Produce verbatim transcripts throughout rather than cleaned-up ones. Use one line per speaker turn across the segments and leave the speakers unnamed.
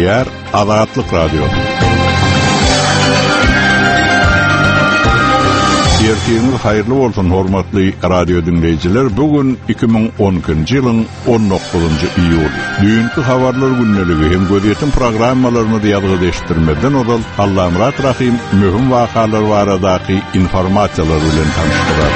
Ýer Azatlyk Radio. Ertemiz hayırlı bolsun hormatly radio dinleyijiler. Bugün iki bin on ikinji ýylyň on dokuzunjy iýul. Düýünkü habarlar günneligi hem gözetim programmalaryny diýadgy deşdirmeden odal Allah Murat Rahim möhüm wakalar baradaky informasiýalar bilen tanışdyrar.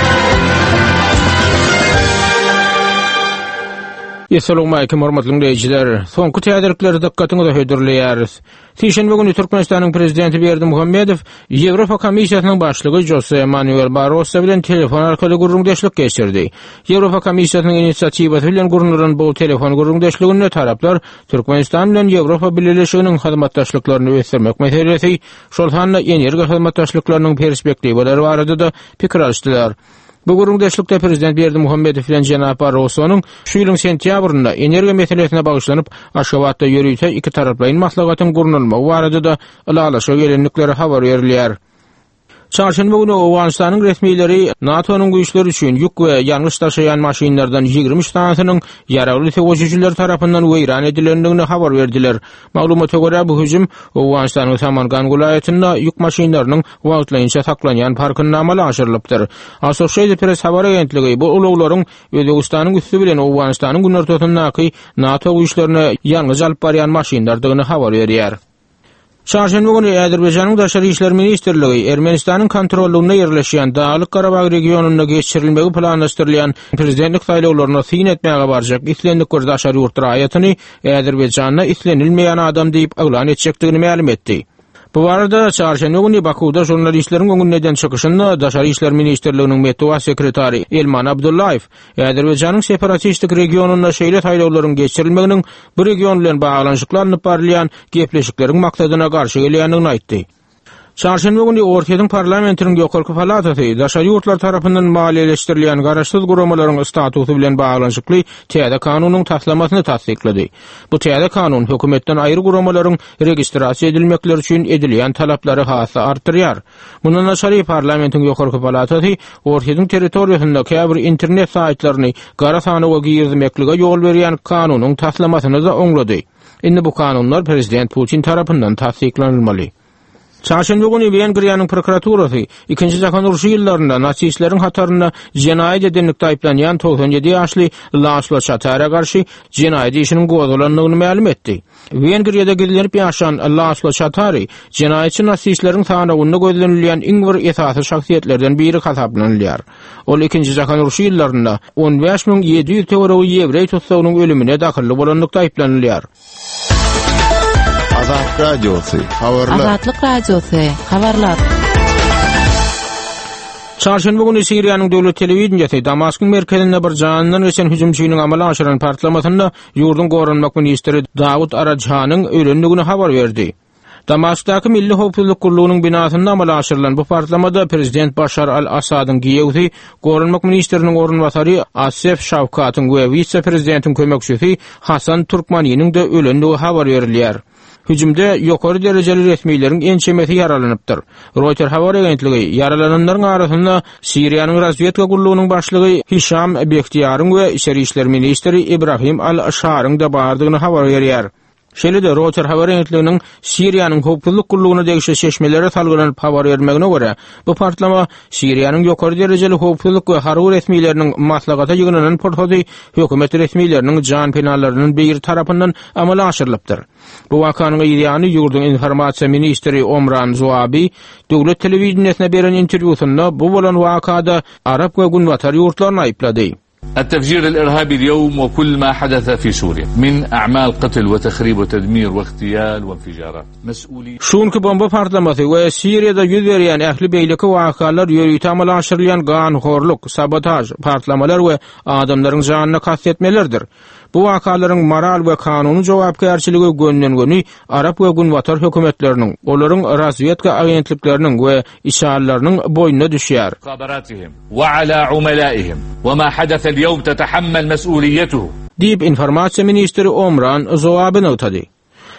Assalamu alaykum hormatly dinleyijiler. Soňky täderlikleri dikkatiňize höýdürleýäris. Şeýşembe günü Türkmenistanyň prezidenti Berdimuhammedow Ýewropa Komissiýasynyň başlygy Jose Manuel Barroso bilen telefon arkaly gurrundaşlyk geçirdi. Ýewropa Komissiýasynyň initsiatiwaty bilen gurrunulan bu telefon gurrundaşlygynda taraplar Türkmenistan bilen Ýewropa Birleşiginiň hyzmatdaşlyklaryny ösdürmek meselesi, şol handa energi hyzmatdaşlyklarynyň perspektiwalary barada da pikir alýaşdylar. Bu gurrundaşlykda prezident Berdimuhammedow bilen Janap Barroso'nun şu ýylyň sentýabrynda energiýa meselesine bagyslanıp Aşgabatda ýörüýte iki taraplaryň maslahatyny gurnulmagy barada da alalaşa gelenlikleri habar berilýär. Çarşamba günü Awganistanyň resmiýetleri NATO'nun güýçleri üçin ýük we ýalňyş taşıyan maşinlerden ýigirmi stanasynyň ýaragly terrorçylar tarapyndan weýran edilendigini habar berdiler. Maglumata görä bu hüjüm Awganistanyň Samarkand vilayetinde ýük maşinlarynyň wagtlanýa saklanýan parkyna amaly aşyrylypdyr. Associated Press habar agentligi bu uluglaryň Özbegistanyň üstü bilen Awganistanyň gün ortasyndaky NATO güýçlerini ýalňyz alyp barýan maşinlardygyny habar berýär. Çarşamba günü Azerbaýjanyň Daşary işler ministrligi Ermenistanyň kontrolünde ýerleşýän Dağlyk Garabag regionuna geçirilmegi planlaşdyrylýan prezidentlik saýlawlaryna syn etmäge barjak islendik Daşary ýurt raýatyny Azerbaýjanyna islenilmeýän adam diýip aglan etjekdigini ma'lum etdi. Bu barada çarşamba günü Bakuda jurnalistleriň öňünden çykyşynda Daşary işler ministrliginiň medeniýet sekretary Elman Abdullayew Azerbaýjanyň separatistik regionuna şeýle taýlawlaryň geçirilmeginiň bu region bilen baglanyşyklanyp barylýan gepleşikleriň maksadyna garşy gelýändigini aýtdy. Çarşamba günü Ortaýa parlamentiniň ýokarky palatasy Daşary ýurtlar tarapyndan maliýeleşdirilýän garaşsyz guramalaryň statusy bilen baglanyşykly täze kanunyň taslamasyny tasdiklady. Bu täze kanun hökümetden aýry guramalaryň registrasiýa edilmekleri üçin edilýän talaplary hasy artdyrýar. Mundan aşary parlamentiň ýokarky palatasy Ortaýa territoriýasynda käbir internet saýtlaryny gara sanyga girmeklige ýol berýän kanunyň taslamasyny da oňlady. Indi bu kanunlar prezident Putin tarapyndan tasdiklanylmaly. Çarşamba günü Wengriýanyň prokuraturasy ikinji Jahon uruşy ýyllaryna nasistleriň hatarynda jenaýat edenlikde aýplanýan doksan ýedi ýaşly Laszlo Çatara garşy jenaýat işiniň goýulanlygyny ma'lum etdi. Wengriýada gidilenip ýaşan Laszlo Çatary jenaýatçy nasistleriň sanawyna gözlenilýän iň bir esasy şahsiýetlerden biri hasaplanýar. Ol ikinji Jahon uruşy ýyllarynda on beş min ýedi ýüz töwerew ýewrey tutsagynyň ölümine dahilli bolanlykda aýplanýar.
Azat Radyosu, habarlar.
Azatlyk Radyosu, habarlar.
Çarşamba günü Siriýanyň döwlet telewizionyasy Damaskyň merkezinde bir janyndan geçen hüjümçiýiniň amaly aşyran partlamasyna ýurdun gorunmak ministri Dawud Arajhanyň ölendigini habar berdi. Damaskdaky Milli Howpsuzlyk Gurulunyň binasynda amaly aşyrylan bu partlamada prezident Başar al-Asadyň giýewsi, gorunmak ministriniň orunbasary Asef Şawkatyň we vice-prezidentiň kömekçisi Hasan Turkmanyň de ölendigi habar berilýär. Hüjümde ýokary derejeli resmiýlerin ençemesi yaralanypdyr. Reuters habar agentligi yaralananlaryň arasynda Siriýanyň razvedka gurulunyň başlygy Hisham Bektiýaryň we Içeri işler ministri Ibrahim al-Sharyň da bardygyny habar berýär. Şeýle-de Reuters habar agentliginiň Siriýanyň howpsuzlyk gurulugyna degişe şeşmelere salgylanyp habar bermegine görä, bu partlama Siriýanyň ýokary derejeli howpsuzlyk we harby resmiýleriniň maslahata ýygynynyň portfoli hökümet resmiýleriniň jan penalarynyň bir tarapyndan amaly aşyrylypdyr. Bu wakanyň ýa-ni ýurdun informasiýa ministri Omran Zoabi döwlet telewizionyna beren interwýusynda bu bolan wakada Arap we Günwatar ýurtlaryny aýplady.
التفجير الإرهابي اليوم وكل ما حدث في سوريا من أعمال قتل وتخريب وتدمير واغتيال وانفجارات مسؤولين.
Şunki bomba partlamasy we Siriýada ýüz berýän ähli beýleki wakalar ýörüýte amaly aşyrylýan ganhorluk, sabotaj, partlamalar we adamlaryň janyna kastetmelerdir. Bu wakalaryň moral we kanuny jogapkärçiligi gönlengeni Arap we Günwatar hökümetleriniň, olaryň razvedka agentlikleriniň we işallarynyň boýnuna düşýär.
Habaratihim we ala umalaihim we ma hadasa el-yawm tatahammal mas'uliyetuhu.
Diýip informasiýa ministri Omran Zoabyny ötdi.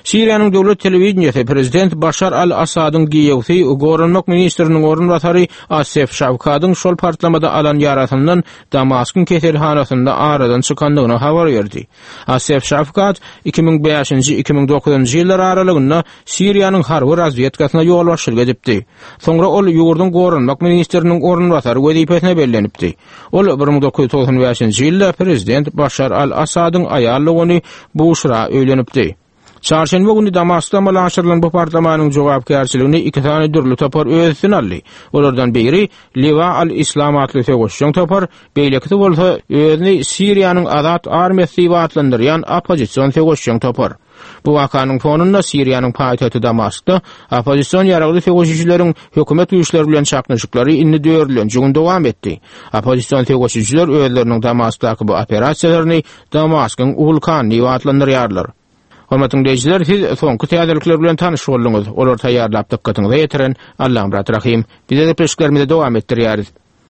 Siriýanyň döwlet telewizionyny prezident Bashar al-Asadyň giýewsi Gorunmak ministriniň orunbatary Asef Şavkadyň şol partlamada alan ýaratyndan Damaskyn keselhanasynda aradan çykandygyny habar berdi. Asef Şavkat iki ming beşinji iki ming dokuzunji ýyllar aralygynda Siriýanyň harby razwedkasyna ýol başçylyk edipdi. Soňra ol ýurdun Gorunmak ministriniň orunbatary wezipesine bellenipdi. Ol bir ming dokuz ýuz toksan beşinji ýylda prezident Bashar al-Asadyň aýallygyny Bushra öýlenipdi. Çarşenbe günü Damaskda malaşyrylan bu parlamentanyň jogapkärçiligini iki tane dürli topar öýdüsin aldy. Olardan biri Liwa al-Islam atly tegoşjun topar, beýlekde bolsa öýüni Siriýanyň Azat armiýasy diýip adlandyrýan opozisiýon tegoşjun topar. Bu wakanyň fonunda Siriýanyň paýtaty Damaskda opozisiýon ýaragly tegoşjylary hökümet güýçleri bilen çaknyşyklary inni döwürlen jügün dowam etdi. Opozisiýon tegoşjylar öýleriniň Damaskdaky bu operasiýalaryny Damaskyň ulkan diýip adlandyrýarlar. Hormatly dinleyijiler, siz soňky täzelikler bilen tanyş boldyňyz. Olar taýýarlap dikkatiňize ýetiren Allahym rahim. Bize de peşkelerimize dowam etdirýäris.